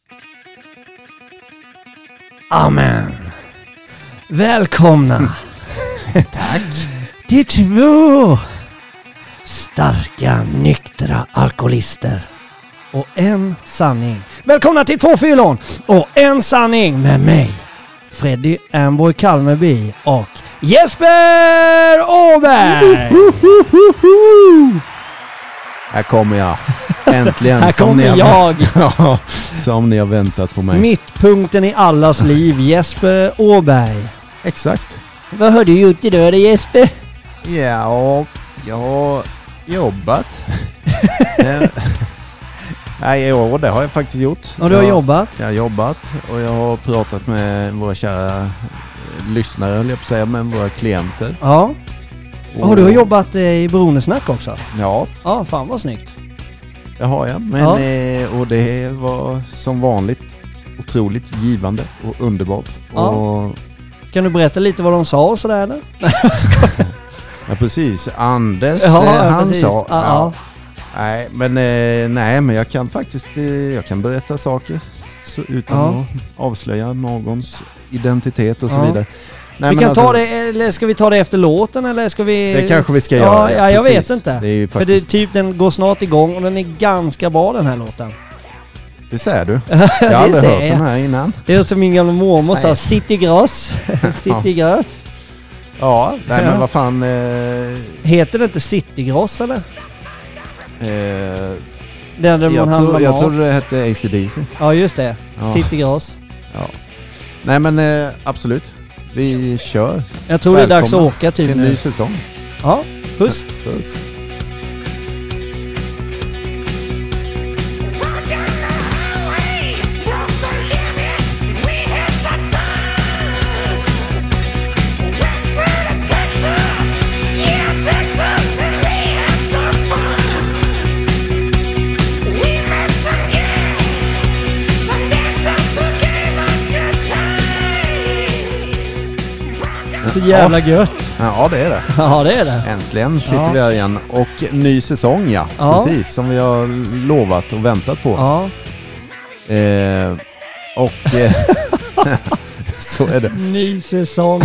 Amen. Välkomna. Tack. Till 2 starka, nyktra alkoholister och en sanning. Välkomna till 2 fyllon och en sanning med mig, Freddy Amboy Kalmeby och Jesper Åberg. Här kommer jag. Äntligen. Här kommer jag. Ja, som ni har väntat på mig. Mittpunkten i allas liv, Jesper Åberg. Exakt. Vad har du gjort idag då, Jesper? Ja, jag har jobbat. Nej, det har jag faktiskt gjort. Och du har jobbat? Jag har jobbat och jag har pratat med våra kära lyssnare, höll jag på att säga, med våra klienter. Ja. Och du har jobbat i Bronesnack också? Ja. Ja, fan vad snyggt. Det har jag. Men, och det var som vanligt otroligt givande och underbart. Ja. Och kan du berätta lite vad de sa och sådär eller? ja, precis. Anders, han precis. sa... Ja. Nej, men jag kan faktiskt jag kan berätta saker utan att avslöja någons identitet och så vidare. Nej, vi kan ta det, eller ska vi ta det efter låten eller ska vi... Det kanske vi ska göra. Ja, jag vet inte. Det är ju faktiskt... För det, typ, den går snart igång och den är ganska bra den här låten. Det säger du. Jag har aldrig hört den här innan. Det är som min gamla mormor sa, Citygross. Citygross. Ja, nej men vad fan... Heter det inte Citygross eller? Jag tror det hette AC/DC. Ja, just det. Ja. Citygross. Ja. Nej men absolut. Vi kör. Jag tror välkomna. Det är dags att åka typ en ny säsong. Ja, puss. Puss. Så jävla gött. Ja, det är det. Ja, det är det. Äntligen sitter vi här igen. Och ny säsong, precis. Som vi har lovat och väntat på. Ja. Så är det. Ny säsong.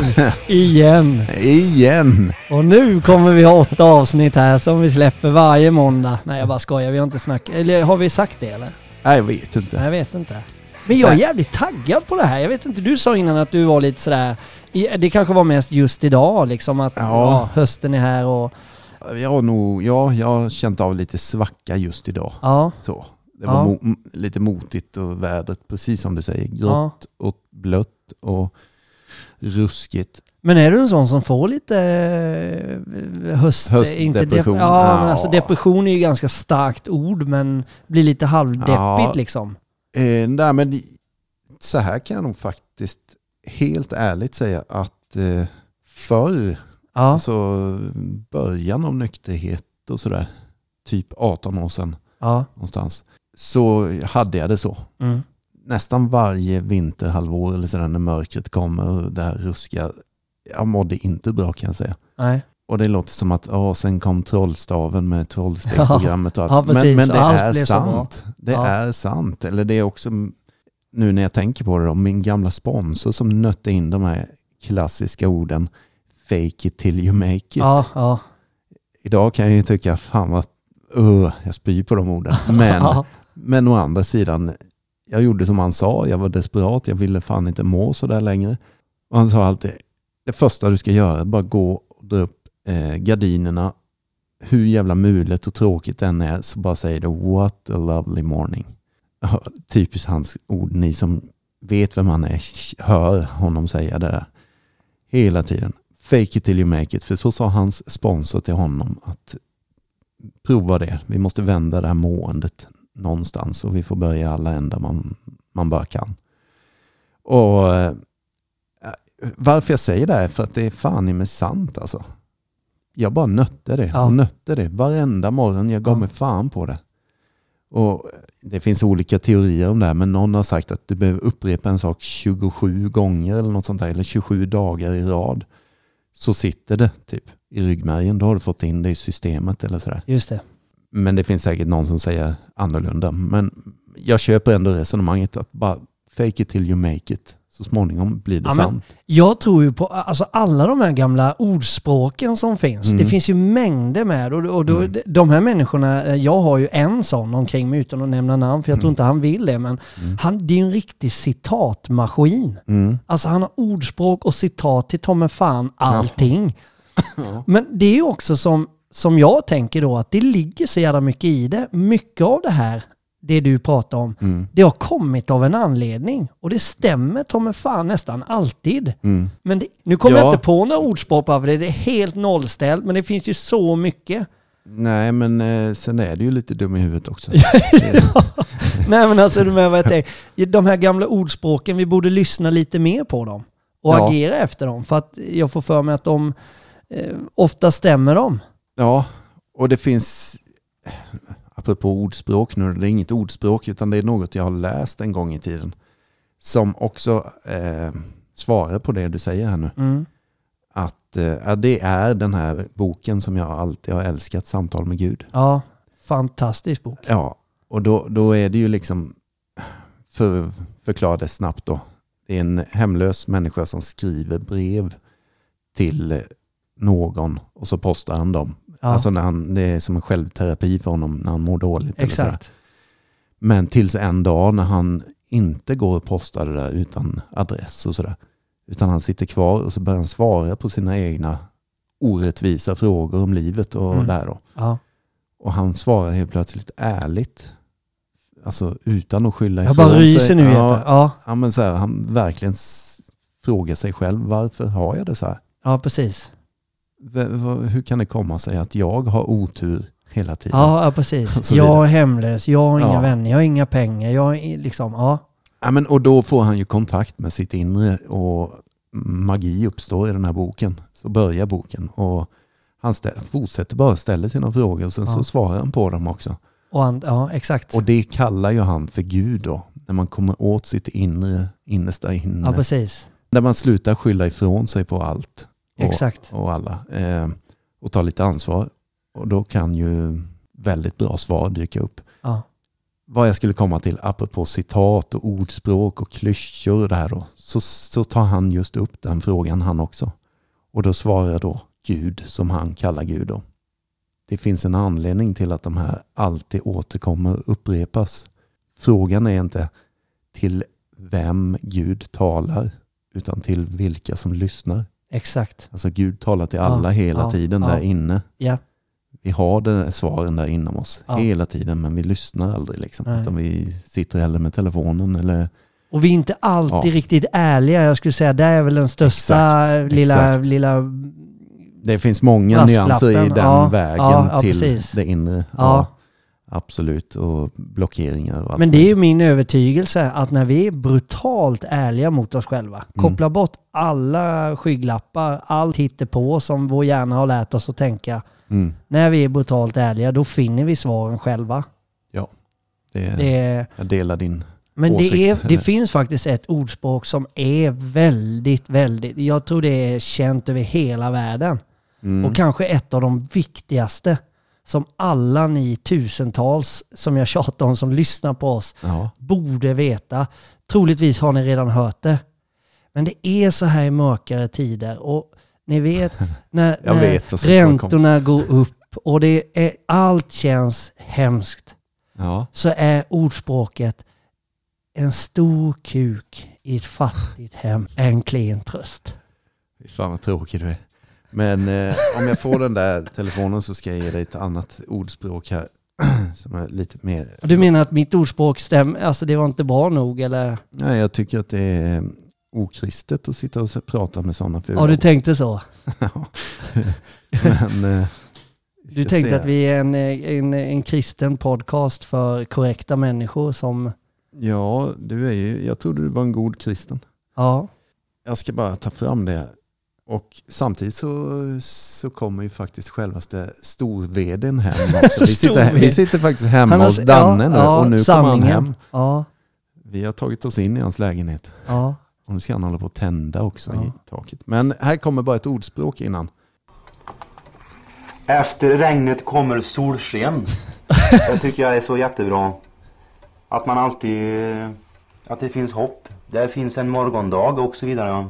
Igen. Och nu kommer vi ha 8 avsnitt här som vi släpper varje måndag. Nej, jag bara skojar. Vi har inte snackat. Eller har vi sagt det, eller? Nej, jag vet inte. Nej, jag vet inte. Men jag är jävligt taggad på det här. Jag vet inte, du sa innan att du var lite sådär... Det kanske var mest just idag liksom att hösten är här och... Jag har känt av lite svacka just idag. Ja. Så. Det var lite motigt och vädret, precis som du säger. Grått och blött och ruskigt. Men är du en sån som får lite höstdepression? Men alltså depression är ju ganska starkt ord, men blir lite halvdeppigt liksom. Nej, men så här kan jag nog faktiskt helt ärligt säga att förr, alltså början av nykterhet och sådär, typ 18 år sedan någonstans, så hade jag det så. Mm. Nästan varje vinterhalvår eller sådär när mörkret kommer och det här ruskiga, jag mådde inte bra kan jag säga. Nej. Och det låter som att sen kom trollstaven med trollstegsprogrammet och allt. Men det är sant. Det är sant. Eller det är också, nu när jag tänker på det då, min gamla sponsor som nötte in de här klassiska orden fake it till you make it. Ja. Idag kan jag ju tycka, fan vad jag spyr på de orden. Men å andra sidan, jag gjorde som han sa, jag var desperat, jag ville fan inte må så där längre. Och han sa alltid, det första du ska göra är bara gå och dra upp gardinerna, hur jävla mulet och tråkigt den är, så bara säger det what a lovely morning. Typiskt hans ord, ni som vet vem han är hör honom säga det där hela tiden. Fake it till you make it, för så sa hans sponsor till honom att prova det, vi måste vända det här måendet någonstans och vi får börja alla ändar man bara kan. Och varför jag säger det är för att det är fan i mig sant alltså. Jag bara nötte det varenda morgon, jag gav mig fan på det. Och det finns olika teorier om det här, men någon har sagt att du behöver upprepa en sak 27 gånger eller något sånt där, eller 27 dagar i rad. Så sitter det typ i ryggmärgen, då har du fått in det i systemet eller sådär. Just det. Men det finns säkert någon som säger annorlunda. Men jag köper ändå resonemanget att bara fake it till you make it. Så småningom blir det sant. Jag tror ju på alltså alla de här gamla ordspråken som finns. Det finns ju mängder med. Och då, de här människorna, jag har ju en sån omkring mig utan att nämna namn. För jag tror inte han vill det. Men det är ju en riktig citatmaskin. Alltså han har ordspråk och citat till ta med fan allting. Ja. Men det är ju också som jag tänker då att det ligger så jävla mycket i det. Mycket av det här, det du pratar om, det har kommit av en anledning. Och det stämmer ta med fan nästan alltid. Men nu kommer jag inte på några ordspråk för det är helt nollställt. Men det finns ju så mycket. Nej, men sen är det ju lite dum i huvudet också. Nej, men alltså de här gamla ordspråken, vi borde lyssna lite mer på dem. Och agera efter dem. För att jag får för mig att de ofta stämmer dem. Ja, och det finns, apropå ordspråk nu, det är inget ordspråk utan det är något jag har läst en gång i tiden som också svarar på det du säger här nu. Att det är den här boken som jag alltid har älskat, Samtal med Gud. Ja, fantastisk bok. Ja, och då är det ju liksom, förklara det snabbt då, det är en hemlös människa som skriver brev till någon och så postar han dem. Ja. Alltså det är som en självterapi för honom när han mår dåligt. Exakt. Men tills en dag när han inte går och postar det där utan adress och sådär. Utan han sitter kvar och så börjar han svara på sina egna orättvisa frågor om livet och där då. Ja. Och han svarar helt plötsligt ärligt. Alltså utan att skylla ifrån sig. Jag bara ryser nu. Ja, men så här, han verkligen frågar sig själv, varför har jag det så här? Ja, precis. Hur kan det komma sig att jag har otur hela tiden? Ja, precis. Jag är hemlös, jag har inga vänner, jag har inga pengar, jag är liksom, Ja, men och då får han ju kontakt med sitt inre och magi uppstår i den här boken. Så börjar boken och han fortsätter bara ställa sina frågor och sen så svarar han på dem också. Och exakt. Och det kallar ju han för Gud då, när man kommer åt sitt innersta inre. Ja, precis. När man slutar skylla ifrån sig på allt. Exakt. Och alla. Och ta lite ansvar. Och då kan ju väldigt bra svar dyka upp. Ja. Vad jag skulle komma till, apropå citat och ordspråk och klyschor och det här då. Så tar han just upp den frågan han också. Och då svarar då Gud som han kallar Gud då. Det finns en anledning till att de här alltid återkommer och upprepas. Frågan är inte till vem Gud talar utan till vilka som lyssnar. Exakt. Alltså Gud talar till alla hela tiden där inne. Ja. Vi har den här svaren där inom oss hela tiden men vi lyssnar aldrig liksom. Utan vi sitter hellre med telefonen eller... Och vi är inte alltid riktigt ärliga. Jag skulle säga det är väl den största lilla... Det finns många nyanser i den vägen till precis. Det inre. Ja. Absolut. Och blockeringar och allt. Men det är ju min övertygelse att när vi är brutalt ärliga mot oss själva, kopplar bort alla skygglappar, allt hittepå som vår hjärna har lärt oss att tänka. När vi är brutalt ärliga, då finner vi svaren själva. Ja, jag delar din åsikt. Det finns faktiskt ett ordspråk som är väldigt, väldigt, jag tror det är känt över hela världen. Och kanske ett av de viktigaste som alla ni tusentals som jag tjatar om som lyssnar på oss borde veta. Troligtvis har ni redan hört det. Men det är så här i mörkare tider och ni vet när räntorna går upp och allt känns hemskt. Så är ordspråket en stor kuk i ett fattigt hem en klen tröst. Fan vad tråkig du är. Men om jag får den där telefonen så ska jag ge dig ett annat ordspråk här som är lite mer... Du menar att mitt ordspråk stämmer? Alltså det var inte bra nog eller? Nej, jag tycker att det är okristet att sitta och prata med sådana fula. Ja, du tänkte så? Men... Du tänkte att vi är en kristen podcast för korrekta människor som... Ja, jag trodde du var en god kristen. Ja. Jag ska bara ta fram det. Och samtidigt så kommer ju faktiskt självaste storveden hem också. Vi sitter faktiskt hemma hos Danne nu och nu kommer han hem. Ja. Vi har tagit oss in i hans lägenhet. Ja. Och nu ska han hålla på att tända också i taket. Men här kommer bara ett ordspråk innan. Efter regnet kommer solsken. Det tycker jag är så jättebra. Att man alltid... Att det finns hopp. Det finns en morgondag och så vidare.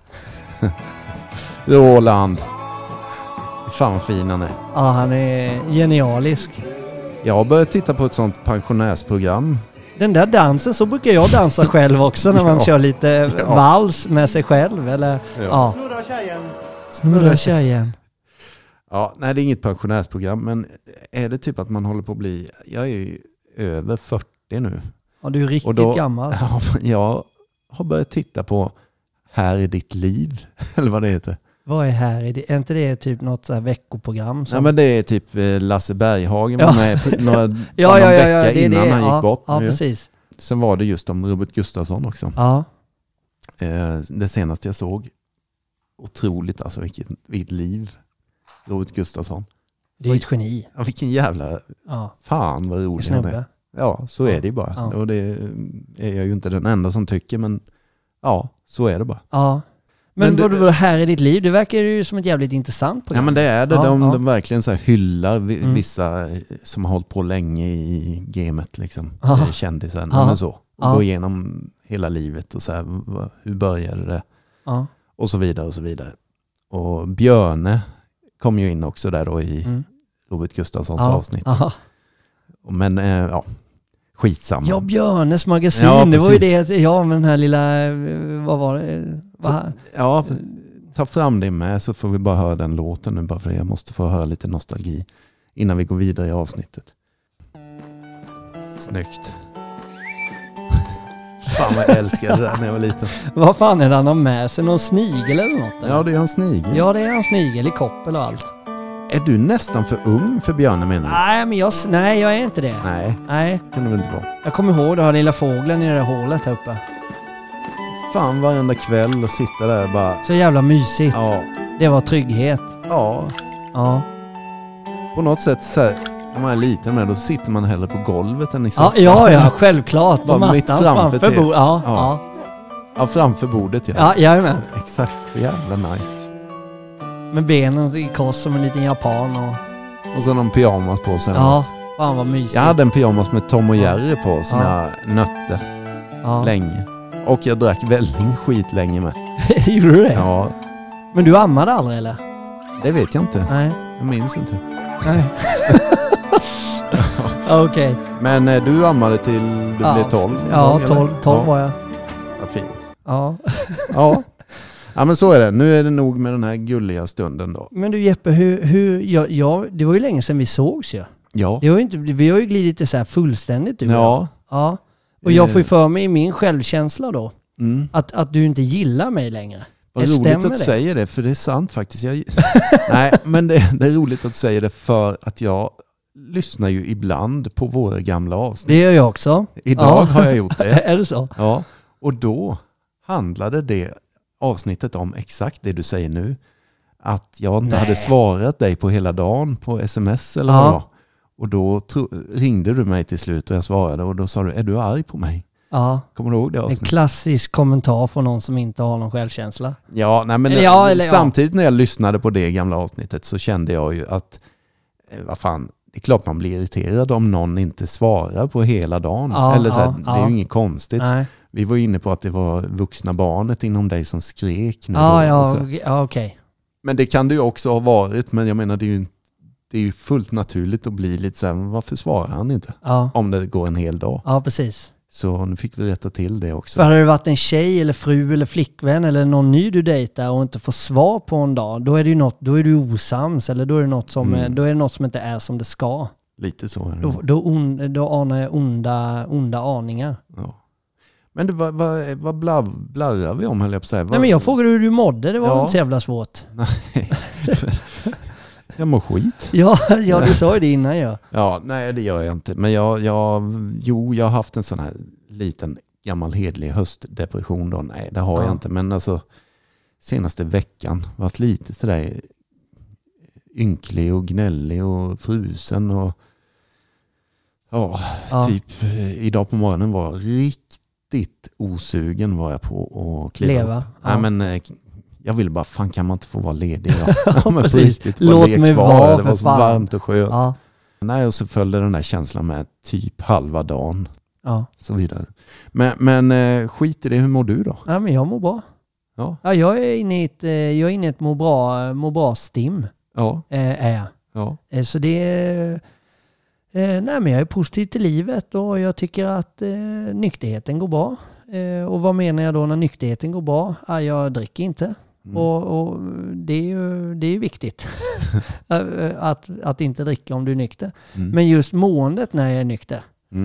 Roland. Fan vad fin han är. Ja, han är genialisk. Jag har börjat titta på ett sånt pensionärsprogram. Den där dansen, så brukar jag dansa själv också när man kör lite vals med sig själv. Eller, ja. Snurra tjejen. Snurra tjejen. Ja, nej det är inget pensionärsprogram, men är det typ att man håller på att bli... Jag är ju över 40 nu. Ja, du är riktigt gammal. Ja, jag har börjat titta på Här i ditt liv, eller vad det heter. Vad är här? Är inte det typ något så här veckoprogram? Som... Ja, men det är typ Lasse Berghagen var med några vecka innan han gick bort. Ja, precis. Sen var det just om Robert Gustafsson också. Ja. Det senaste jag såg. Otroligt, alltså vilket liv. Robert Gustafsson. Det är ett geni. Ja, vilken jävla... Fan vad rolig han är. Ja, så är det ju bara. Ja. Och det är jag ju inte den enda som tycker, men ja, så är det bara. Ja. Men vad här i ditt liv, det verkar ju som ett jävligt intressant program. Ja, men det är det. De verkligen så här hyllar vissa som har hållit på länge i gamet, liksom. Kändisar, men så. Och gå igenom hela livet och så här, hur började det? Och så vidare och så vidare. Och Björne kom ju in också där då i Robert Gustafssons avsnitt. Men skitsamma. Ja, Björnes magasin, det var ju det, med den här lilla, vad var det? Ja, ta fram det med så får vi bara höra den låten nu, bara för jag måste få höra lite nostalgi innan vi går vidare i avsnittet. Snyggt. Fan vad jag älskade det där när jag var liten. Vad fan är det han har med sig? Någon snigel eller något? Eller? Ja, det är en snigel. Ja, det är en snigel i koppel och allt. Är du nästan för ung för Björne, menar du? Nej, men jag är inte det. Nej. Kan du väl inte vara. Jag kommer ihåg, du har lilla fågeln i det där hålet här uppe. Fan, varenda kväll och sitta där bara... Så jävla mysigt. Ja. Det var trygghet. Ja. På något sätt så här, när man är liten med, då sitter man hellre på golvet än i soffan. Ja, självklart. På mattan framför bordet. Ja, framför bordet, ja. Ja, med. Exakt, så jävla nice. Med benen i kors som en liten japan. Och så någon pyjamas på sig. Ja, fan vad mysigt. Jag hade en pyjamas med Tom och Jerry på som jag nötte länge. Och jag drack välling skit länge med. Gjorde du det? Ja. Men du ammade aldrig, eller? Det vet jag inte. Nej. Jag minns inte. Nej. Okej. Men du ammade till du blev 12? Ja, 12 var jag. Vad fint. Ja. Ja, men så är det. Nu är det nog med den här gulliga stunden då. Men du Jeppe, det var ju länge sedan vi sågs ju. Ja. Vi har ju glidit det så här fullständigt. Ja. Och jag får ju för mig i min självkänsla då att du inte gillar mig längre. Vad roligt att du säger det, för det är sant faktiskt. Nej, men det är roligt att du säger det, för att jag lyssnar ju ibland på våra gamla avsnitt. Det gör jag också. Idag har jag gjort det. Är det så? Ja, och då handlade det avsnittet om exakt det du säger nu. Att jag inte hade svarat dig på hela dagen på sms eller vad. Och då ringde du mig till slut och jag svarade, och då sa du, är du arg på mig? Ja. Kommer du ihåg det avsnittet? En klassisk kommentar från någon som inte har någon självkänsla. Ja, nej, men samtidigt när jag lyssnade på det gamla avsnittet så kände jag ju att vad fan, det är klart man blir irriterad om någon inte svarar på hela dagen. Eller så här, det är ju inget konstigt. Nej. Vi var inne på att det var vuxna barnet inom dig som skrek. Nu okej. Men det kan det ju också ha varit, men jag menar det är ju fullt naturligt att bli lite så här, varför svarar han inte? Om det går en hel dag. Ja, precis. Så nu fick vi rätta till det också. För hade det varit en tjej eller fru eller flickvän eller någon ny du dejtar och inte får svar på en dag, då är det ju något, då är du osams, eller då är det något som då är det något som inte är som det ska. Lite så är det. Då anar jag onda aningar. Ja. Men vad blarrar vi om, höll jag på att säga? Nej, men jag frågade hur du mådde, det var inte så jävla svårt. Nej. Jag mår skit. Ja, du sa ju det innan. Ja, nej det gör jag inte. Men jag har haft en sån här liten gammal hedlig höstdepression då. Nej, det har jag inte. Men alltså senaste veckan varit lite sådär ynklig och gnällig och frusen och typ idag på morgonen var riktigt osugen var jag på att kliva leva. Upp. Nej, men jag ville bara, fan kan man inte få vara ledig? Ja, men riktigt, låt mig vara, det var så varmt och skönt. Ja. Nej, och så följde den där känslan med typ halva dagen. Ja. Så vidare. Men skit i det, hur mår du då? Ja, men jag mår bra. Ja. Ja, jag är inne i ett må bra stim. Ja. Ja. Så det är... nej, men jag är positiv till livet och jag tycker att nykterheten går bra. Och vad menar jag då när nykterheten går bra? Jag dricker inte. Och det är ju viktigt att inte dricka om du är nykter. Men just måendet när jag är nykter.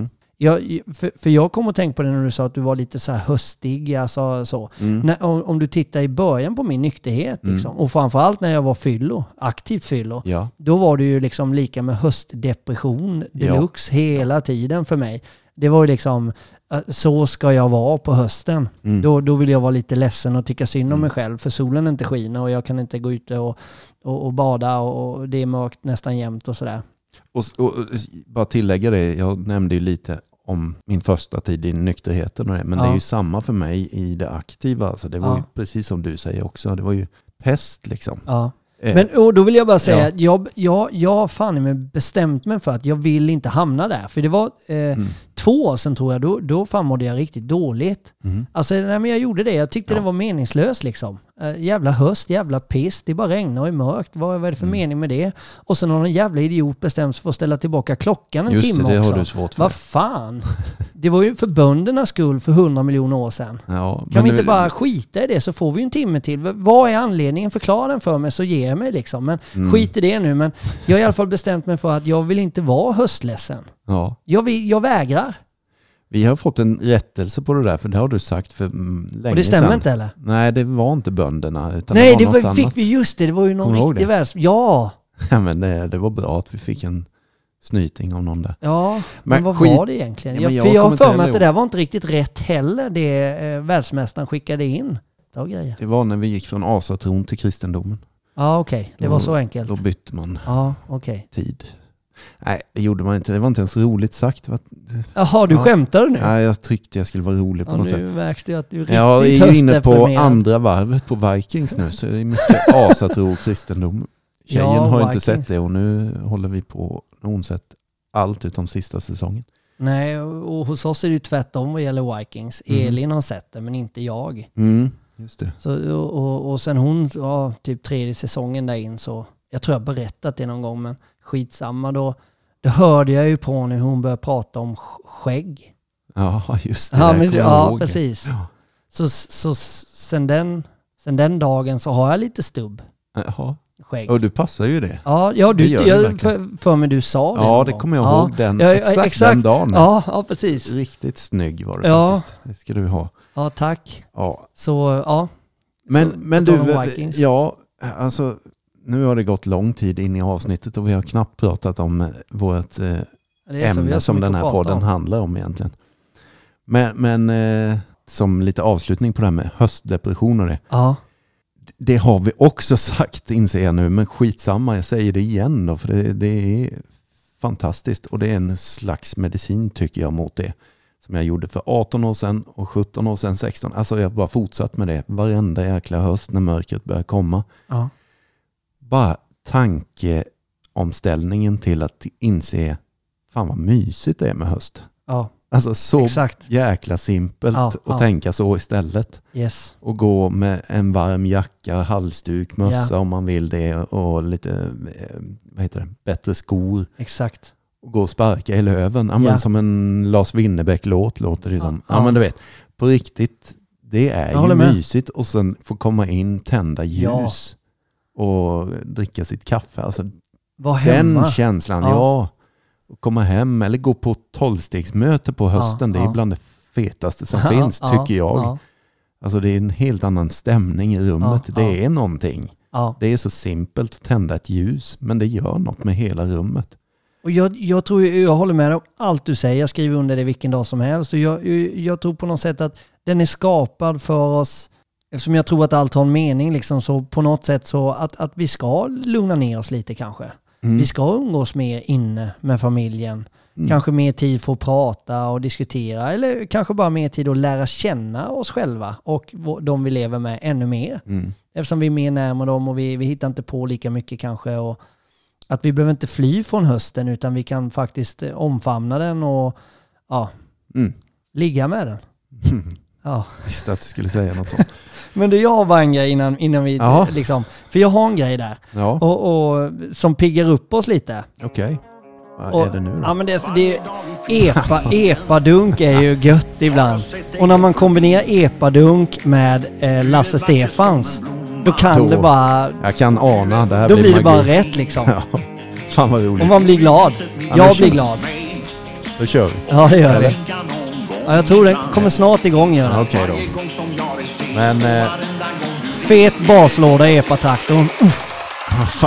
För jag kom att tänka på det när du sa att du var lite så här höstig. Alltså, så. Om du tittar i början på min nykterhet liksom, och framförallt när jag var aktivt fyllo, då var det ju liksom lika med höstdepression deluxe hela tiden för mig. Det var ju liksom, så ska jag vara på hösten. Då vill jag vara lite ledsen och tycka synd om mig själv, för solen inte skiner och jag kan inte gå ut och bada och det är mörkt nästan jämt och sådär. Och bara tillägga det, jag nämnde ju lite om min första tid i nykterheten och det, men det är ju samma för mig i det aktiva. Alltså det var ju precis som du säger också, det var ju pest liksom. Ja. Men då vill jag bara säga att jag fan med bestämt mig för att jag vill inte hamna där. För det var 2 år sedan tror jag, då fan mådde jag riktigt dåligt. Alltså när jag gjorde det, jag tyckte det var meningslöst liksom. Jävla höst, jävla piss, det bara regnar och är mörkt. Vad är det för mening med det? Och sen har någon jävla idiot bestämt sig för att ställa tillbaka klockan en timme också. Just det har du svårt för. Vad fan? Det var ju för böndernas skull för 100 miljoner år sedan. Ja, kan vi inte bara skita i det så får vi en timme till? Vad är anledningen? Förklara den för mig så ger jag mig liksom. Men skit i det nu. Men jag har i alla fall bestämt mig för att jag vill inte vara höstledsen. Ja. Jag vägrar. Vi har fått en rättelse på det där, för det har du sagt för länge sedan. Och det stämmer inte eller? Nej, det var inte bönderna. Utan nej, det var något fick annat. vi just det. Det var ju någon riktig värld. Ja. Ja, men det var bra att vi fick en snyting av någon där. Ja, men vad var det egentligen? Ja, jag har för mig att det där var inte riktigt rätt heller, det världsmästaren skickade in. Det var när vi gick från asatron till kristendomen. Ja, okej. Det var så enkelt. Då bytte man tid. Nej, det gjorde man inte. Det var inte ens roligt sagt. Jaha, du skämtade nu? Nej, jag tyckte jag skulle vara rolig på något sätt. Nu märks det att du är riktigt jag är ju inne på andra varvet på Vikings nu, så det är mycket asatro och kristendom. Tjejen har ju inte sett det och nu håller vi på, hon sett allt utom sista säsongen. Nej, och hos oss är det ju tvärtom vad gäller Vikings. Elin har sett det, men inte jag. Just det. Så, och sen hon, typ 3:e säsongen där in, så jag tror jag berättat det någon gång, men skitsamma då. Då hörde jag ju på när hon började prata om skägg. Ja, just det. Ja, precis. Ja. Så sen den dagen så har jag lite stubb. Jaha. Skägg. Och du passar ju det. Ja, för mig du sa det. Ja, det kommer jag ihåg. Exakt den dagen. Ja, precis. Riktigt snygg var det faktiskt. Det ska du ha. Ja, tack. Ja. Så, ja. Men du, alltså nu har det gått lång tid in i avsnittet och vi har knappt pratat om vårt ämne som den här podden handlar om egentligen. Men som lite avslutning på det här med höstdepression och det. Ja. Det har vi också sagt, inser jag nu, men skitsamma, jag säger det igen då, för det är fantastiskt och det är en slags medicin tycker jag mot det. Som jag gjorde för 18 år sedan och 17 år sedan, 16. Alltså jag har bara fortsatt med det varenda jäkla höst när mörkret börjar komma. Ja. Bara tankeomställningen till att inse fan vad mysigt det är med höst. Ja. Alltså så exakt. Jäkla simpelt att tänka så istället. Yes. Och gå med en varm jacka, halsduk, mössa om man vill det och lite bättre skor. Exakt. Och gå och sparka i löven. Men som en Lars Winnerbäck-låt låter det som. Ja, men du vet, på riktigt, det är ju mysigt och sen få komma in, tända ljus och dricka sitt kaffe. Alltså, den känslan, och komma hem eller gå på 12-stegsmöte på hösten, det är bland det fetaste som finns, tycker jag. Ja. Alltså det är en helt annan stämning i rummet. Det är någonting. Ja. Det är så simpelt att tända ett ljus, men det gör något med hela rummet. Och jag tror, jag håller med om allt du säger. Jag skriver under det vilken dag som helst. Och jag tror på något sätt att den är skapad för oss. Eftersom jag tror att allt har en mening. Liksom, så på något sätt så att vi ska lugna ner oss lite kanske. Vi ska umgås mer inne med familjen. Kanske mer tid för att prata och diskutera. Eller kanske bara mer tid att lära känna oss själva. Och de vi lever med ännu mer. Eftersom vi är mer närmare dem och vi hittar inte på lika mycket kanske. Och Att vi behöver inte fly från hösten utan vi kan faktiskt omfamna den och ligga med den. Ja. Visste att du skulle säga något sånt. Men det jag har bara en grej innan vi liksom, för jag har en grej där och som piggar upp oss lite. Okej. Vad är det nu då? Ja, men epadunk är ju gött ibland. Och när man kombinerar epadunk med Lasse Stefans, då kan det bara... Jag kan ana. Det här då blir det bara rätt liksom. Ja. Fan vad roligt. Och man blir glad. Jag blir glad. Då kör vi. Ja, det gör vi. Ja, jag tror det kommer snart igång. Okej då. Men... fet baslåda i epatraktorn. Fan.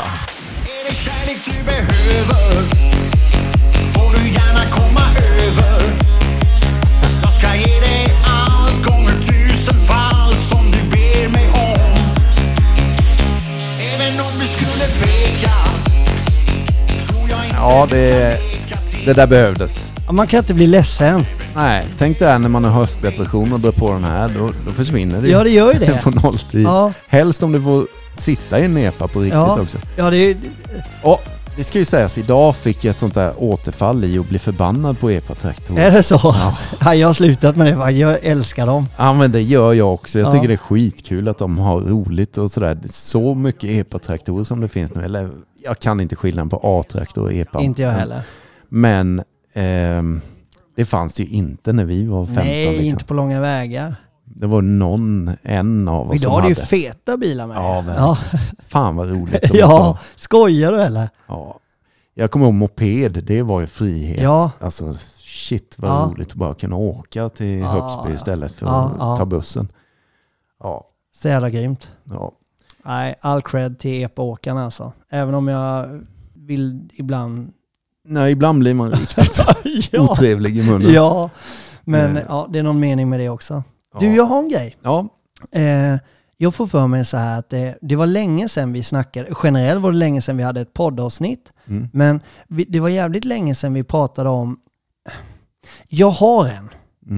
Ja, det där behövdes. Man kan inte bli ledsen. Nej, tänk dig när man har höstdepression och drar på den här, då försvinner det. Ja, det gör ju det. På nolltid. Ja. Helst om du får sitta i en epa på riktigt också. Ja, det det ska ju sägas, idag fick jag ett sånt där återfall i att bli förbannad på epatraktorer. Är det så? Ja. Jag har slutat med det, jag älskar dem. Ja, men det gör jag också. Jag tycker det är skitkul att de har roligt och sådär. Det är så mycket epatraktorer som det finns nu. Eller, jag kan inte skillnaden på A-traktor och epa. Inte jag heller. Men det fanns ju inte när vi var 15. Nej, liksom. Inte på långa vägar. Det var en av oss idag som är det ju hade. feta bilar med. Ja. Fan vad roligt. Ja, skojar du eller? Ja. Jag kommer ihåg moped, det var ju frihet. Ja. Alltså shit vad roligt att bara kunna åka till Högsby istället för att ta bussen. Ja. Så jävla grymt. Ja. Nej, all cred till epaåkarna alltså. Även om jag vill ibland... Nej, ibland blir man riktigt otrevlig i munnen. Ja, men det är någon mening med det också. Du, jag har en grej. Ja. Jag får för mig så här att det var länge sedan vi snackade. Generellt var det länge sedan vi hade ett poddavsnitt. Men det var jävligt länge sedan vi pratade om... Jag har en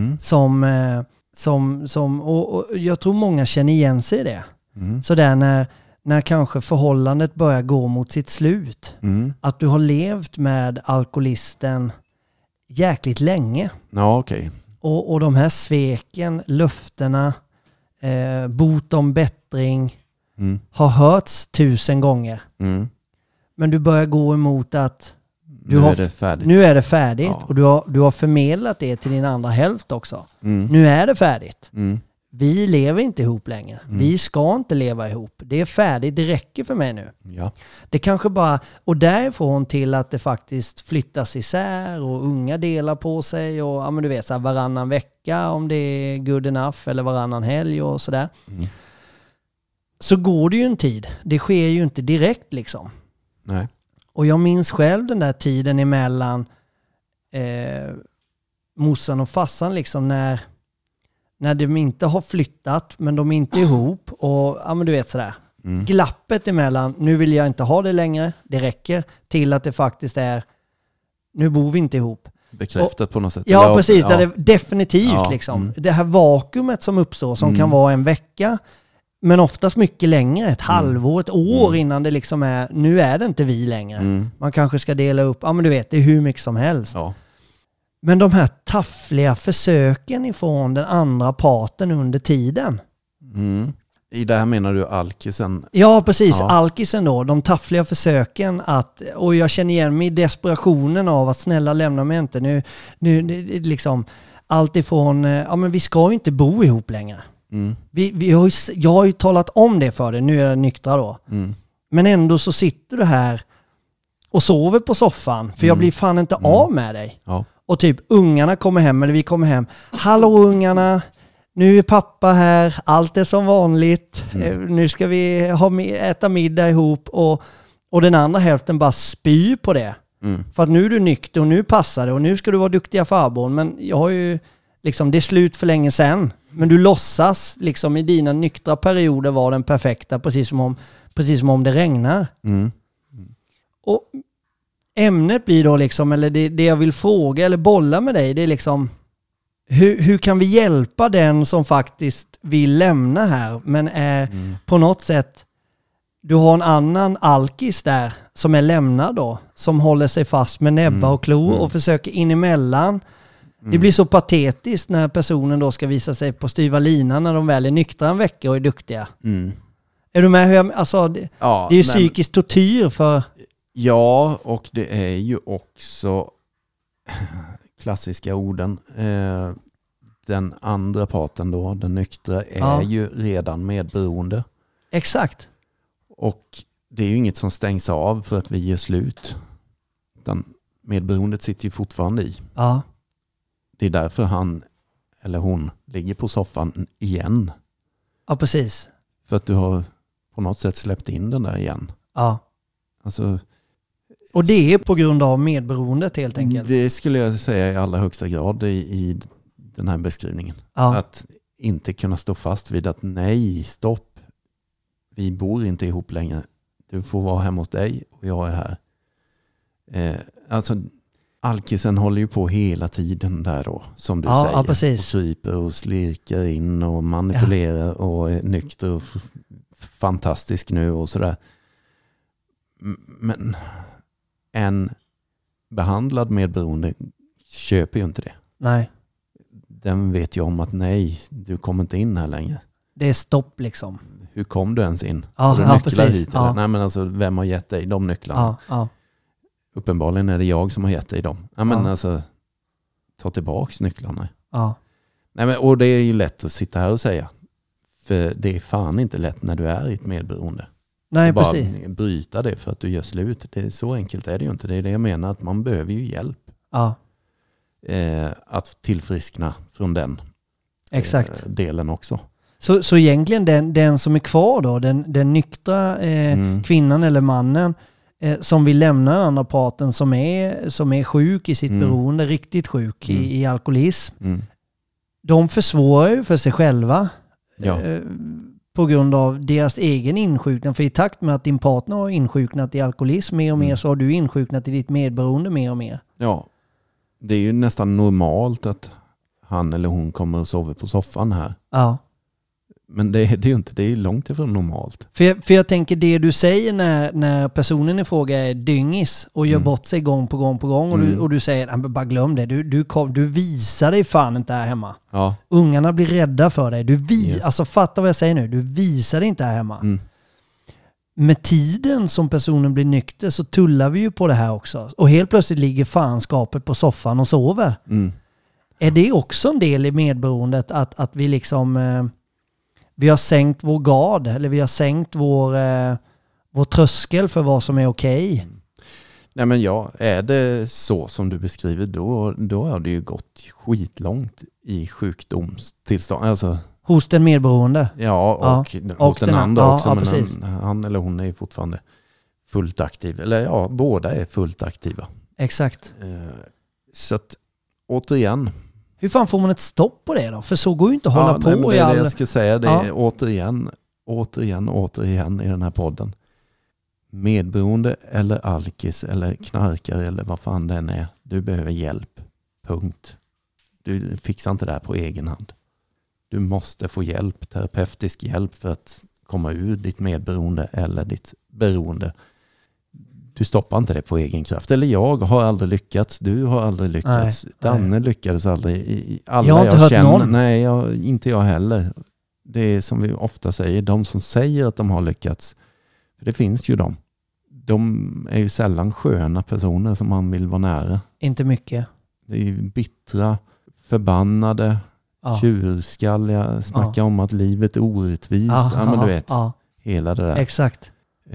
som och jag tror många känner igen sig i det. Så där när kanske förhållandet börjar gå mot sitt slut. Att du har levt med alkoholisten jäkligt länge. Ja, okej. Och de här sveken, löftena, bot om bättring har hörts 1000 gånger. Men du börjar gå emot att nu är det färdigt. Och du har förmedlat det till din andra hälft också. Nu är det färdigt. Vi lever inte ihop längre. Vi ska inte leva ihop. Det är färdigt, det räcker för mig nu. Ja. Det kanske bara, och därifrån till att det faktiskt flyttas isär och unga delar på sig och ja, men du vet så här, varannan vecka om det är good enough eller varannan helg och sådär. Så går det ju en tid. Det sker ju inte direkt liksom. Nej. Och jag minns själv den där tiden emellan morsan och farsan liksom när de inte har flyttat men de är inte ihop och ja men du vet sådär. Glappet emellan, nu vill jag inte ha det längre, det räcker, till att det faktiskt är, nu bor vi inte ihop. Bekräftat på något sätt. Ja, precis, där det definitivt liksom. Det här vakuumet som uppstår som kan vara en vecka men oftast mycket längre, ett halvår, ett år innan det liksom är, nu är det inte vi längre. Man kanske ska dela upp, ja men du vet, det är hur mycket som helst. Ja. Men de här taffliga försöken ifrån den andra parten under tiden. I det här menar du alkisen? Ja, precis. Ja. Alkisen då. De taffliga försöken att, och jag känner igen mig i desperationen av att snälla lämna mig inte. Nu liksom, allt ifrån, ja men vi ska ju inte bo ihop längre. Jag har ju talat om det för dig, nu är jag nyktra då. Men ändå så sitter du här och sover på soffan, för jag blir fan inte av med dig. Ja. Och typ ungarna kommer hem, eller vi kommer hem. Hallå ungarna, nu är pappa här, allt är som vanligt. Nu ska vi äta middag ihop och den andra hälften bara spyr på det. För att nu är du nykter och nu passar det och nu ska du vara duktiga farbror. Men jag har ju liksom, det är slut för länge sedan. Men du låtsas liksom i dina nyktra perioder vara den perfekta, precis som om det regnar. Och ämnet blir då liksom, eller det jag vill fråga eller bolla med dig, det är liksom hur kan vi hjälpa den som faktiskt vill lämna här men är på något sätt, du har en annan alkis där som är lämnad då. Som håller sig fast med näbbar och klor och försöker in emellan. Det blir så patetiskt när personen då ska visa sig på styva linan när de väl är nyktra en vecka och är duktiga. Är du med? Det är ju psykisk tortyr för... Ja, och det är ju också klassiska orden. Den andra parten då, den nyktra, är ju redan medberoende. Exakt. Och det är ju inget som stängs av för att vi gör slut. Utan medberoendet sitter ju fortfarande i. Ja. Det är därför han eller hon ligger på soffan igen. Ja, precis. För att du har på något sätt släppt in den där igen. Ja. Alltså, och det är på grund av medberoendet helt enkelt. Det skulle jag säga i allra högsta grad i den här beskrivningen. Ja. Att inte kunna stå fast vid att nej, stopp. Vi bor inte ihop längre. Du får vara hemma hos dig och jag är här. Alltså alkisen håller ju på hela tiden där då, som du säger. Ja, precis. Och kryper och slirkar in och manipulerar och är nykter och fantastisk nu och sådär. Men en behandlad medberoende köper ju inte det. Nej. Den vet ju om att nej, du kommer inte in här längre. Det är stopp liksom. Hur kom du ens in? Ja, har du nycklar precis. hit? Eller? Nej, men alltså, vem har gett dig de nycklarna? Ja. Uppenbarligen är det jag som har gett dig dem. Ja, men alltså, ta tillbaks nycklarna. Ja. Nej, men, och det är ju lätt att sitta här och säga. För det är fan inte lätt när du är i ett medberoende. Nej, bara precis. bryta det för att du gör slut. Det är så enkelt är det ju inte. Det är det jag menar, att man behöver ju hjälp. Ja. Att tillfriskna från den Exakt. delen också. Så egentligen den som är kvar då, den nyktra kvinnan eller mannen som vill lämna den andra parten som är sjuk i sitt beroende, riktigt sjuk i alkoholism. De försvårar ju för sig själva på grund av deras egen insjuknande. För i takt med att din partner har insjuknat i alkoholism mer och mer så har du insjuknat i ditt medberoende mer och mer. Ja. Det är ju nästan normalt att han eller hon kommer och sover på soffan här. Ja. Men det är ju inte, det är långt ifrån normalt. För jag tänker det du säger när personen i fråga är dyngis och gör bort sig gång på gång och du säger, bara glöm det, du visar dig fan inte här hemma. Ja. Ungarna blir rädda för dig. Alltså fatta vad jag säger nu, du visar dig inte här hemma. Med tiden som personen blir nykter så tullar vi ju på det här också. Och helt plötsligt ligger fanskapet på soffan och sover. Är det också en del i medberoendet att vi liksom... vi har sänkt vår gard eller vi har sänkt vår tröskel för vad som är okej. Nej, men är det så som du beskriver då har det ju gått skitlångt i sjukdomstillstånd. Alltså, hos den medberoende? Ja, och hos den andra också. Men han eller hon är ju fortfarande fullt aktiv. Eller båda är fullt aktiva. Exakt. Så att återigen... Hur fan får man ett stopp på det då? För så går ju inte att hålla på. Det är det jag ska säga. Det är återigen i den här podden. Medberoende eller alkis eller knarkare eller vad fan den är. Du behöver hjälp. Punkt. Du fixar inte det här på egen hand. Du måste få hjälp, terapeutisk hjälp för att komma ur ditt medberoende eller ditt beroende. Du stoppar inte det på egen kraft. Eller jag har aldrig lyckats. Du har aldrig lyckats. Danne lyckades aldrig. Alla jag har inte hört känner, någon. Nej, inte jag heller. Det är som vi ofta säger. De som säger att de har lyckats. För det finns ju de. De är ju sällan sköna personer som man vill vara nära. Inte mycket. Det är ju bittra, förbannade, tjurskalliga. Snackar om att livet är orättvist. Men du vet, hela det där. Exakt.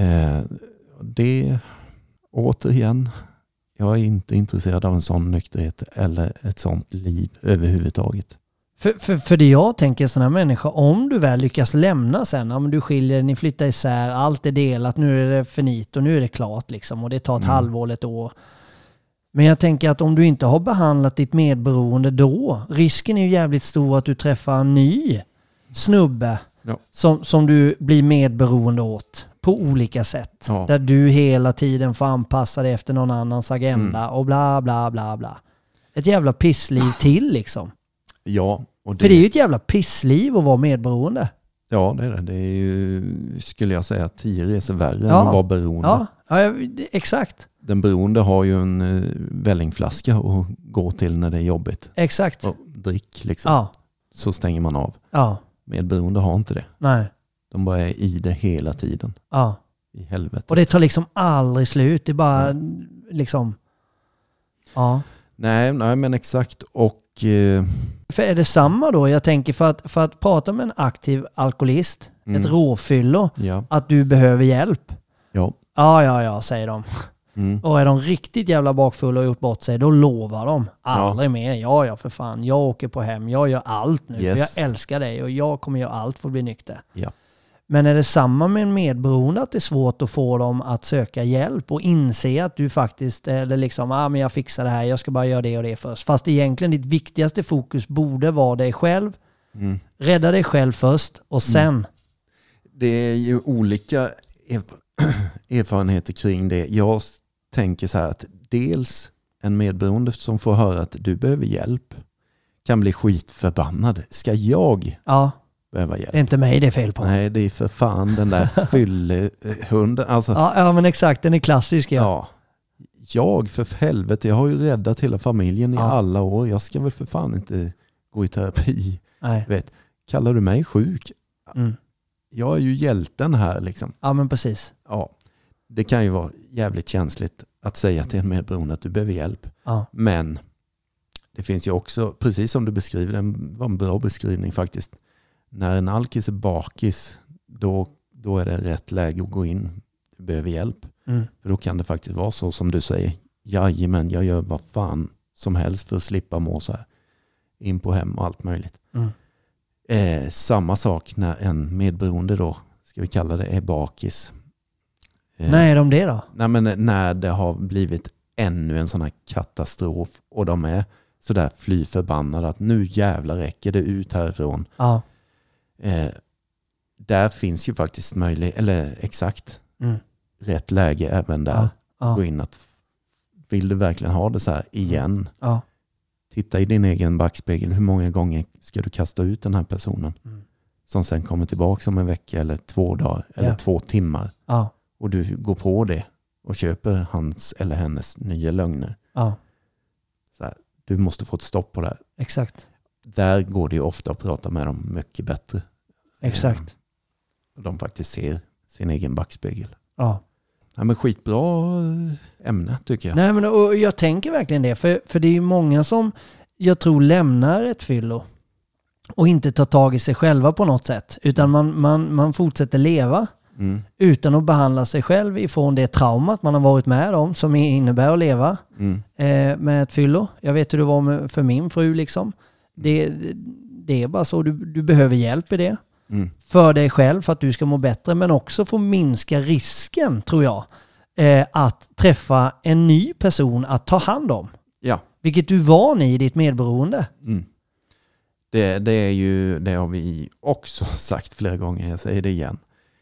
Det... Återigen, jag är inte intresserad av en sån nykterhet eller ett sånt liv överhuvudtaget. För det jag tänker sån här människa, om du väl lyckas lämna sen, om du skiljer, ni flyttar isär, allt är delat, nu är det finit och nu är det klart liksom och det tar ett halvår, ett år. Men jag tänker att om du inte har behandlat ditt medberoende då, risken är ju jävligt stor att du träffar en ny snubbe som du blir medberoende åt. På olika sätt. Ja. Där du hela tiden får anpassa dig efter någon annans agenda och bla bla bla bla. Ett jävla pissliv till liksom. Ja. Och För det är ju ett jävla pissliv att vara medberoende. Ja, det är det. Det är ju, skulle jag säga, 10 resor värre än att vara beroende. Ja, exakt. Den beroende har ju en vällingflaska att gå till när det är jobbigt. Exakt. Och drick liksom. Ja. Så stänger man av. Ja. Medberoende har inte det. Nej. De bara är i det hela tiden. Ja. I helvete. Och det tar liksom aldrig slut. Det är bara liksom... Ja. Nej, men exakt. Och... För är det samma då? Jag tänker för att prata med en aktiv alkoholist, ett råfyllo, att du behöver hjälp. Ja. Ja, säger de. Och är de riktigt jävla bakfulla och gjort bort sig, då lovar de. Aldrig mer. Ja, för fan. Jag åker på hem. Jag gör allt nu. Yes. För jag älskar dig och jag kommer göra allt för att bli nykter. Ja. Men är det samma med en medberoende, att det är svårt att få dem att söka hjälp och inse att du faktiskt, eller liksom, men jag fixar det här, jag ska bara göra det och det först. Fast egentligen ditt viktigaste fokus borde vara dig själv. Rädda dig själv först och sen. Det är ju olika erfarenheter kring det. Jag tänker så här att dels en medberoende som får höra att du behöver hjälp kan bli skitförbannad. Ska jag behöva hjälp? Det är inte mig det är fel på. Nej, det är för fan den där fyllehunden. Alltså, ja, men exakt. Den är klassisk. Ja. Jag för helvete, jag har ju räddat hela familjen i alla år. Jag ska väl för fan inte gå i terapi. Nej. Vet, kallar du mig sjuk? Jag är ju hjälten här liksom. Ja, men precis. Ja, det kan ju vara jävligt känsligt att säga till en medberoende att du behöver hjälp. Ja. Men det finns ju också, precis som du beskriver, det var en bra beskrivning faktiskt. När en alkis är bakis, då är det rätt läge att gå in. Du behöver hjälp. För då kan det faktiskt vara så som du säger. Jajamän, jag gör vad fan som helst för att slippa må så här. In på hem och allt möjligt. Samma sak när en medberoende då, ska vi kalla det, är bakis. När är de det då? Nej, men när det har blivit ännu en sån här katastrof och de är så där fly förbannade att nu jävlar räcker det ut härifrån. Ja. Där finns ju faktiskt rätt läge även där. Gå in att vill du verkligen ha det så här igen? Titta i din egen backspegel. Hur många gånger ska du kasta ut den här personen? Som sen kommer tillbaka om en vecka eller 2 dagar eller 2 timmar. Och du går på det och köper hans eller hennes nya lögner. Så här, du måste få ett stopp på det här. Exakt. Där går det ju ofta att prata med dem mycket bättre. Exakt. De faktiskt ser sin egen backspegel. Ja. Ja, men skitbra ämne tycker jag. Nej, men och jag tänker verkligen det. För det är ju många som jag tror lämnar ett fyllo och inte tar tag i sig själva på något sätt. Utan man fortsätter leva utan att behandla sig själv ifrån det traumat man har varit med om som innebär att leva med ett fyllo. Jag vet hur det var för min fru liksom. Det är bara så. Du behöver hjälp i det. För dig själv, för att du ska må bättre, men också få minska risken, tror jag, att träffa en ny person att ta hand om. Ja. Vilket du var i ditt medberoende. Det är ju, det har vi också sagt flera gånger, jag säger det igen.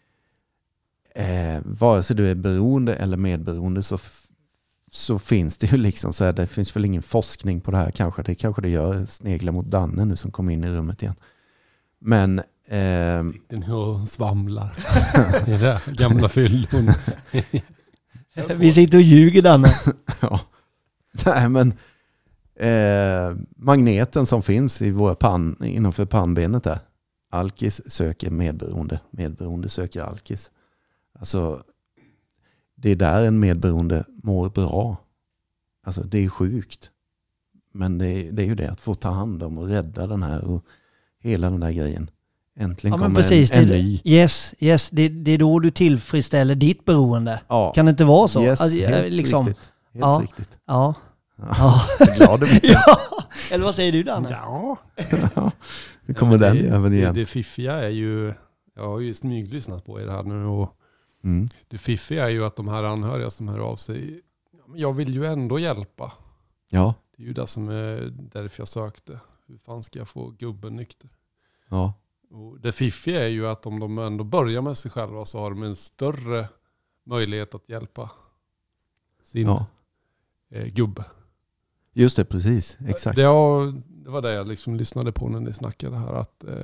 Vare sig du är beroende eller medberoende så finns det ju liksom så här, det finns väl ingen forskning på det här kanske. Det kanske det gör, snegla mot Danne nu som kom in i rummet igen. Men den hör svamlar. Det är det gamla fyllon. Vi sitter och ljuger, Danne. Ja. Nej, men magneten som finns i våra innanför pannbenet där. Alkis söker medberoende. Medberoende söker alkis. Alltså, det är där en medberoende mår bra. Alltså, det är sjukt. Men det är ju det att få ta hand om och rädda den här och hela den där grejen. Äntligen kommer en ny. Yes. Det är då du tillfredsställer ditt beroende. Ja. Kan det inte vara så? Yes, alltså, helt liksom. riktigt. Helt riktigt. Ja. Jag är glad över det. Ja. Eller vad säger du, Danne? Ja. Nu kommer den även igen. Det fiffiga är ju, jag har ju smyglyssnat på er här nu och det fiffiga är ju att de här anhöriga som hör av sig, jag vill ju ändå hjälpa. Ja. Det är ju det som är därför jag sökte. Hur fan ska jag få gubben nykter? Ja. Och det fiffiga är ju att om de ändå börjar med sig själva så har de en större möjlighet att hjälpa sin gubbe. Just det, precis. Exakt. Det var det jag liksom lyssnade på när ni snackade här. Att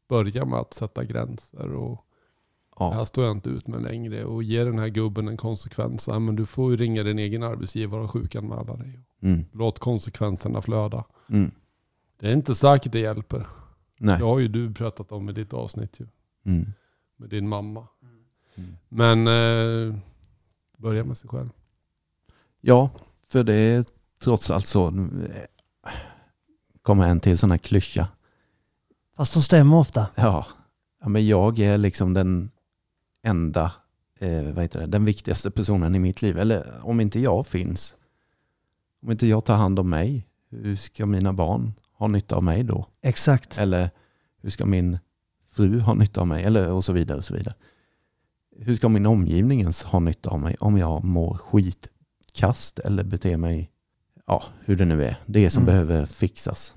börja med att sätta gränser och här står jag inte ut med längre och ge den här gubben en konsekvens. Men du får ju ringa din egen arbetsgivare och sjukanmäla dig. Låt konsekvenserna flöda. Det är inte säkert det hjälper. Nej. Det har ju du pratat om i ditt avsnitt ju. Med din mamma. Men börja med sig själv. Ja, för det är trots allt så. Kommer en till sån här klyscha. Fast de stämmer ofta. Ja, men jag är liksom den enda, den viktigaste personen i mitt liv. Eller om inte jag finns, om inte jag tar hand om mig, hur ska mina barn ha nytta av mig då? Exakt. Eller hur ska min fru ha nytta av mig? Eller och så vidare och så vidare. Hur ska min omgivning ens ha nytta av mig om jag mår skitkast eller beter mig, hur det nu är. Det som behöver fixas.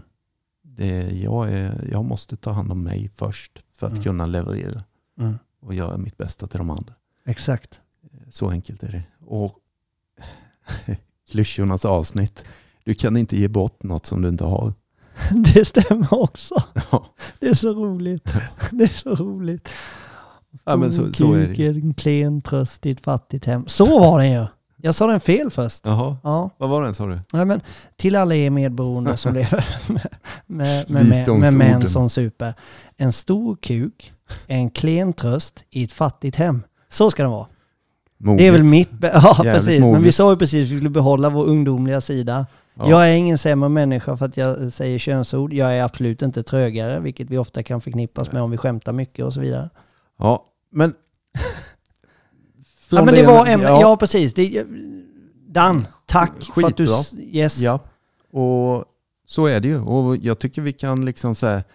Jag måste ta hand om mig först för att kunna leverera och göra mitt bästa till de andra. Exakt. Så enkelt är det. Och klyschornas avsnitt. Du kan inte ge bort något som du inte har. Det stämmer också. Ja. Det är så roligt. Det är så roligt. Ja, men så är det. En klen tröst i ett fattigt hem. Så var den ju. Jag sa den fel först. Jaha. Ja. Vad var den, sa du? Nej, men till alla er medberoende som lever med män som super. En stor kuk, en klen tröst i ett fattigt hem. Så ska det vara. Modigt. Det är väl mitt... Ja, jävligt precis. modigt. Men vi sa ju precis att vi skulle behålla vår ungdomliga sida. Ja. Jag är ingen sämre människa för att jag säger könsord. Jag är absolut inte trögare, vilket vi ofta kan förknippas med om vi skämtar mycket och så vidare. Ja, men... Ja, men det var ja, precis. Dan, tack för att du... Yes. Ja, och så är det ju. Och jag tycker vi kan liksom så här,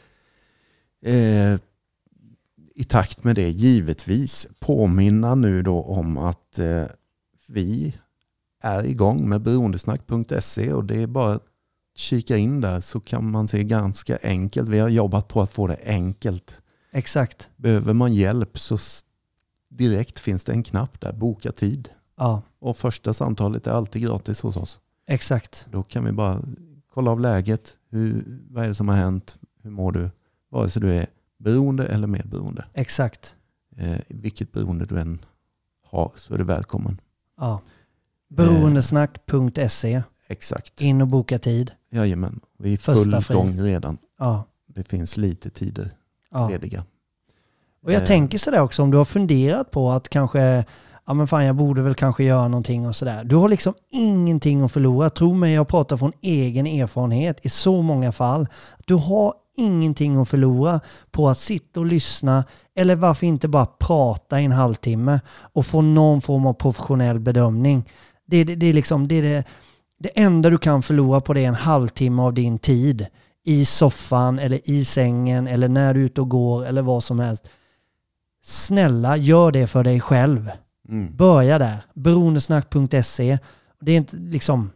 i takt med det givetvis påminna nu då om att vi är igång med beroendesnack.se och det är bara att kika in där så kan man se ganska enkelt. Vi har jobbat på att få det enkelt. Exakt. Behöver man hjälp så direkt finns det en knapp där, boka tid. Ja. Och första samtalet är alltid gratis hos oss. Exakt. Då kan vi bara kolla av läget. Vad är det som har hänt? Hur mår du? Vare sig du är beroende eller medberoende. Exakt. Vilket beroende du än har så är du välkommen. Ja. Beroendesnack.se. Exakt. In och boka tid. Jajamän. Vi är full gång redan. Ja. Det finns lite tider lediga. Och jag tänker sådär också, om du har funderat på att kanske, ja men fan jag borde väl kanske göra någonting och sådär. Du har liksom ingenting att förlora. Tro mig, jag pratar från egen erfarenhet i så många fall. Du har ingenting att förlora på att sitta och lyssna eller varför inte bara prata i en halvtimme och få någon form av professionell bedömning. Det är liksom det enda du kan förlora på det är en halvtimme av din tid i soffan eller i sängen eller när du är ute och går eller vad som helst. Snälla, gör det för dig själv. Börja där. Beroendesnack.se. Det är inte liksom...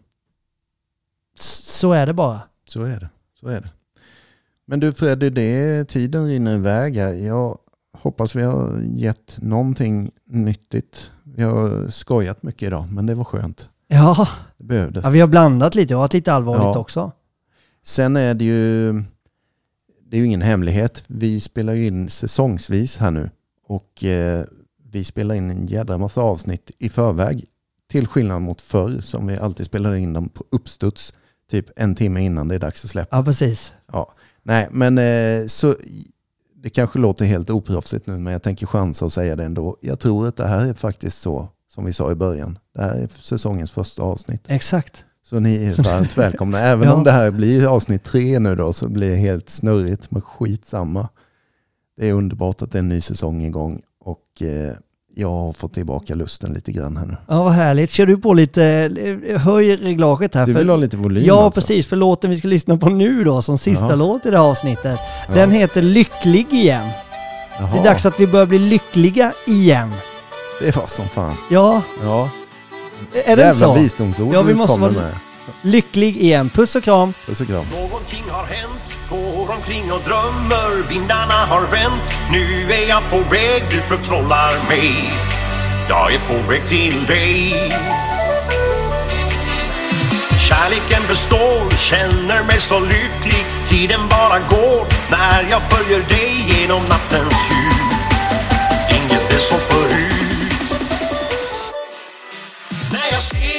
Så är det bara. Så är det. Men du Freddy, tiden rinner iväg här. Jag hoppas vi har gett någonting nyttigt. Vi har skojat mycket idag, men det var skönt. Ja. Det behövdes. Ja, vi har blandat lite och varit lite allvarligt också. Sen är det ju ingen hemlighet. Vi spelar ju in säsongsvis här nu. Och vi spelar in en jädra massa avsnitt i förväg. Till skillnad mot förr som vi alltid spelade in dem på uppstuds. Typ en timme innan det är dags att släppa. Ja, precis. Ja. Nej, men så det kanske låter helt oproffsigt nu, men jag tänker chansa och säga det ändå. Jag tror att det här är faktiskt så som vi sa i början. Det här är säsongens första avsnitt. Exakt. Så ni är varmt välkomna. Även om det här blir avsnitt 3 nu då så blir det helt snurrigt, men skitsamma. Det är underbart att det är en ny säsong igång och jag har fått tillbaka lusten lite grann här nu. Ja, vad härligt. Kör du på lite, höj reglaget här. Du vill ha lite volym? Ja, alltså. Precis. För låten vi ska lyssna på nu då, som sista låt i det här avsnittet. Den heter Lycklig igen. Jaha. Det är dags att vi börjar bli lyckliga igen. Det var som fan. Ja. Är det inte så? Visdomsord ja, vi måste vara med. Lycklig igen. Puss och kram. Puss och kram. Någonting har hänt, går omkring och drömmer. Vindarna har vänt, nu är jag på väg. Du förtrollar mig, jag är på väg till dig. kärleken består, känner mig så lycklig. Tiden bara går när jag följer dig genom nattens ljus. Inget är som förut. När jag ser